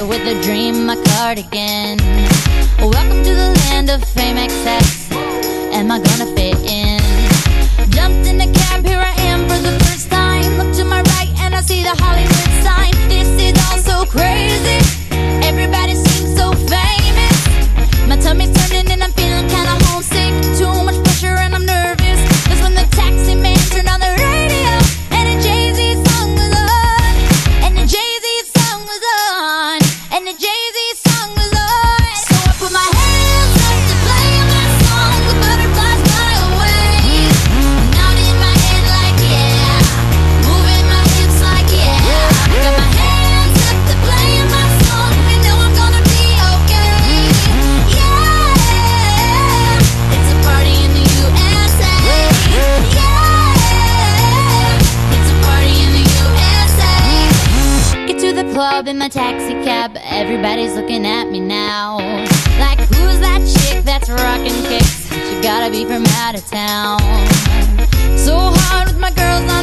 with a dream, my cardigan. Welcome to the land of fame excess. Am I gonna fit in? Jumped in a cab, here I am for the first time. Look to my right and I see the Hollywood sign. This is all so crazy. Everybody seems so famous. My tummy's turning and I'm feeling kinda homesick. Too much pressure and I'm nervous. That's when the taxi man turned on the radio and a Jay-Z song was on. And the Jay-Z song was on. And the Jay-Z song was on. So I put my hands up to play my song. The butterflies fly away. Nodding in my head like yeah. Moving my hips like yeah. Got my hands up to play my song. You know I'm gonna be okay. Yeah. It's a party in the USA. Yeah. It's a party in the USA. Get to the club in my taxi cab. Everybody's looking at me now. Like, who's that chick that's rockin' kicks? She gotta be from out of town. So hard with my girls